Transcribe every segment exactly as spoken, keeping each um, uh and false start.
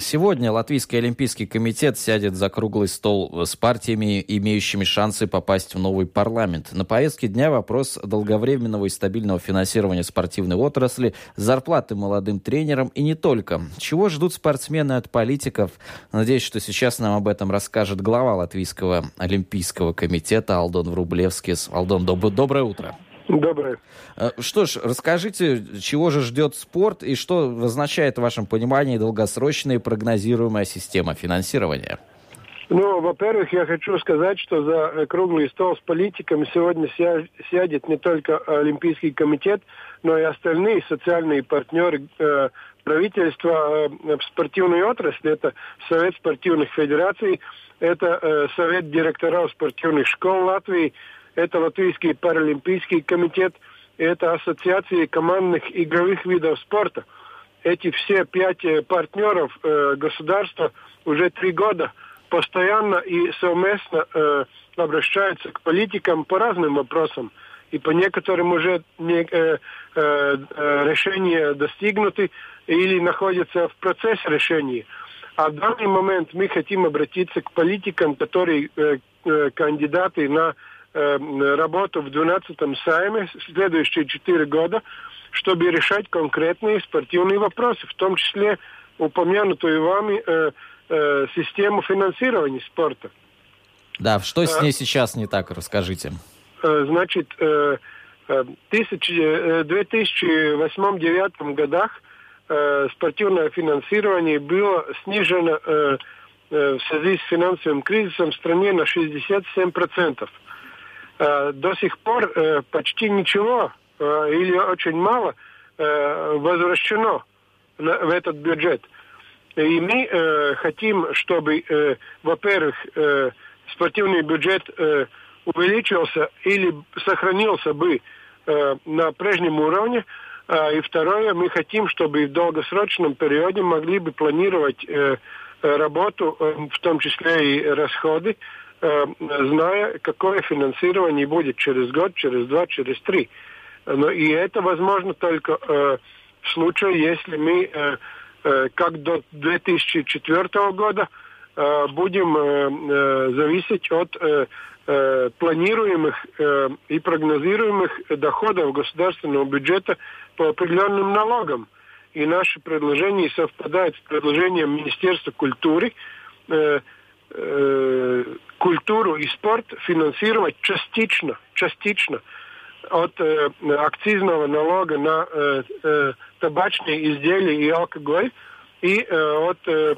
Сегодня Латвийский олимпийский комитет сядет за круглый стол с партиями, имеющими шансы попасть в новый парламент. На повестке дня вопрос долговременного и стабильного финансирования спортивной отрасли, зарплаты молодым тренерам и не только. Чего ждут спортсмены от политиков? Надеюсь, что сейчас нам об этом расскажет глава Латвийского олимпийского комитета Алдон Врублевскис. Алдон, доб- доброе утро. Доброе. Что ж, расскажите, чего же ждет спорт и что означает в вашем понимании долгосрочная и прогнозируемая система финансирования? Ну, во-первых, я хочу сказать, что за круглый стол с политиками сегодня сядет не только Олимпийский комитет, но и остальные социальные партнеры э, правительства э, в спортивной отрасли. Это Совет спортивных федераций, это э, Совет директоров спортивных школ Латвии, это Латвийский паралимпийский комитет, это Ассоциация командных игровых видов спорта. Эти все пять партнеров э, государства уже три года постоянно и совместно э, обращаются к политикам по разным вопросам. И по некоторым уже не, э, э, решения достигнуты или находятся в процессе решения. А в данный момент мы хотим обратиться к политикам, которые э, э, кандидаты на работу в двенадцатом Сайме в следующие четыре года, чтобы решать конкретные спортивные вопросы, в том числе упомянутую вами э, э, систему финансирования спорта. Да, что с ней э, сейчас не так, расскажите. Э, значит, э, э, в две тысячи восьмом-две тысячи девятом годах э, спортивное финансирование было снижено э, э, в связи с финансовым кризисом в стране на шестьдесят семь процентов. До сих пор э, почти ничего э, или очень мало э, возвращено на, в этот бюджет. И мы э, хотим, чтобы, э, во-первых, э, спортивный бюджет э, увеличился или сохранился бы э, на прежнем уровне. Э, и второе, мы хотим, чтобы в долгосрочном периоде могли бы планировать э, работу, э, в том числе и расходы, зная, какое финансирование будет через год, через два, через три. Но и это возможно только э, в случае, если мы, э, э, как до две тысячи четвёртого года, э, будем э, зависеть от э, э, планируемых э, и прогнозируемых доходов государственного бюджета по определенным налогам. И наше предложение совпадает с предложением Министерства культуры, э, культуру и спорт финансировать частично, частично от э, акцизного налога на э, э, табачные изделия и алкоголь и э, от э,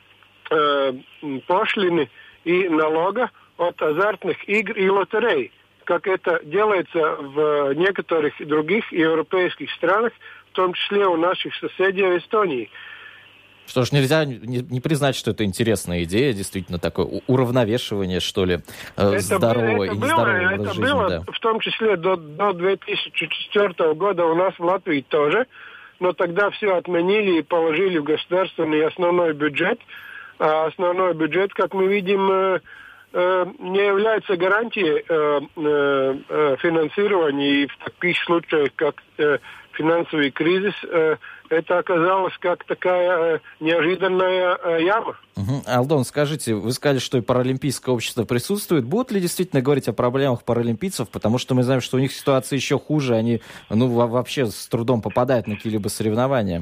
э, пошлины и налога от азартных игр и лотерей, как это делается в некоторых других европейских странах, в том числе у наших соседей в Эстонии. Что ж, нельзя не, не признать, что это интересная идея, действительно, такое уравновешивание, что ли, э, здорового и нездорового образа жизни. Это было, да. В том числе до, до две тысячи четвёртого года у нас в Латвии тоже, но тогда все отменили и положили в государственный основной бюджет. А основной бюджет, как мы видим, э, э, не является гарантией э, э, финансирования, и в таких случаях, как э, финансовый кризис, э, это оказалось как такая э, неожиданная э, яма. Угу. Алдон, скажите, вы сказали, что и паралимпийское общество присутствует. Будут ли действительно говорить о проблемах паралимпийцев? Потому что мы знаем, что у них ситуация еще хуже. Они ну, вообще с трудом попадают на какие-либо соревнования.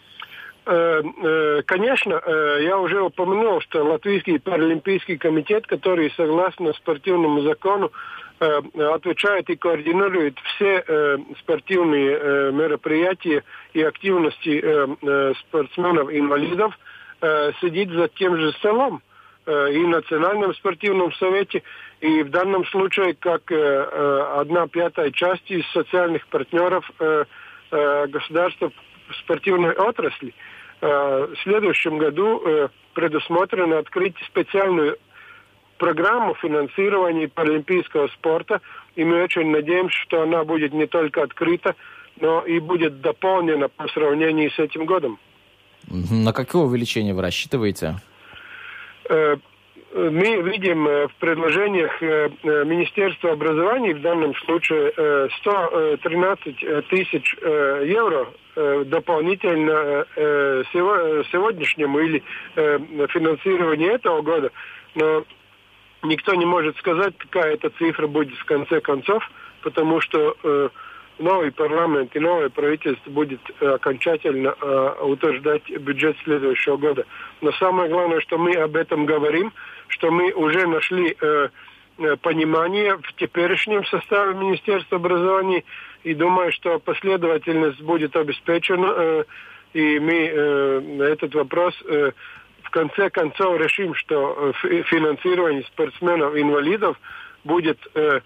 Э, э, конечно, э, я уже упомянул, что Латвийский паралимпийский комитет, который согласно спортивному закону отвечает и координирует все э, спортивные э, мероприятия и активности э, э, спортсменов-инвалидов, э, сидит за тем же столом э, и в Национальном спортивном совете, и в данном случае как э, э, одна пятая часть из социальных партнеров э, э, государства в спортивной отрасли. Э, в следующем году э, предусмотрено открыть специальную программу финансирования паралимпийского спорта, и мы очень надеемся, что она будет не только открыта, но и будет дополнена по сравнению с этим годом. На какое увеличение вы рассчитываете? Э, мы видим в предложениях Министерства образования в данном случае сто тринадцать тысяч евро дополнительно сегодняшнему или финансированию этого года. Но никто не может сказать, какая эта цифра будет в конце концов, потому что новый парламент и новое правительство будет окончательно утверждать бюджет следующего года. Но самое главное, что мы об этом говорим, что мы уже нашли понимание в теперешнем составе Министерства образования, и думаю, что последовательность будет обеспечена, и мы на этот вопрос в конце концов решим, что финансирование спортсменов-инвалидов будет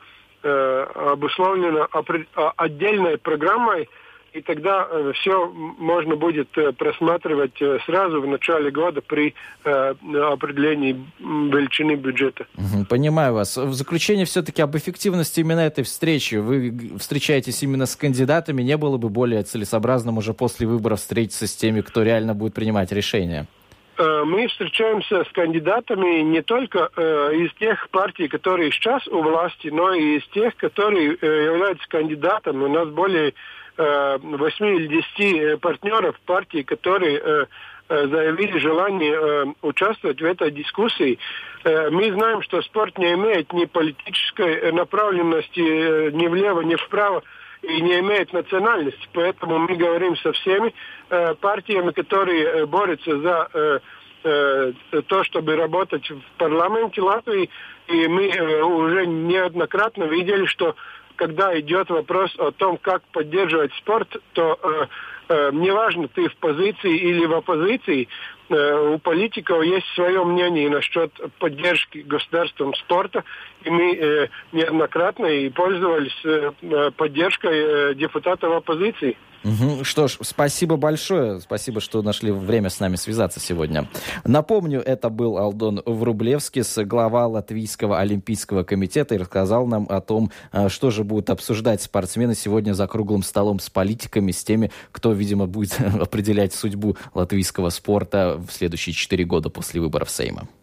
обусловлено отдельной программой, и тогда все можно будет просматривать сразу в начале года при определении величины бюджета. Понимаю вас. В заключение все-таки об эффективности именно этой встречи. Вы встречаетесь именно с кандидатами. Не было бы более целесообразным уже после выборов встретиться с теми, кто реально будет принимать решения? Мы встречаемся с кандидатами не только э, из тех партий, которые сейчас у власти, но и из тех, которые э, являются кандидатами. У нас более э, восемь или десять партнеров партий, которые э, заявили желание э, участвовать в этой дискуссии. Э, мы знаем, что спорт не имеет ни политической направленности э, ни влево, ни вправо, и не имеет национальности. Поэтому мы говорим со всеми э, партиями, которые э, борются за э, э, то, чтобы работать в парламенте Латвии. И мы э, уже неоднократно видели, что когда идет вопрос о том, как поддерживать спорт, то э, э, неважно, ты в позиции или в оппозиции, э, у политиков есть свое мнение насчет поддержки государством спорта. И мы э, неоднократно и пользовались э, поддержкой э, депутатов оппозиции. Угу. Что ж, спасибо большое. Спасибо, что нашли время с нами связаться сегодня. Напомню, это был Алдон Врублевскис, глава Латвийского олимпийского комитета, и рассказал нам о том, что же будут обсуждать спортсмены сегодня за круглым столом с политиками, с теми, кто, видимо, будет определять судьбу латвийского спорта в следующие четыре года после выборов Сейма.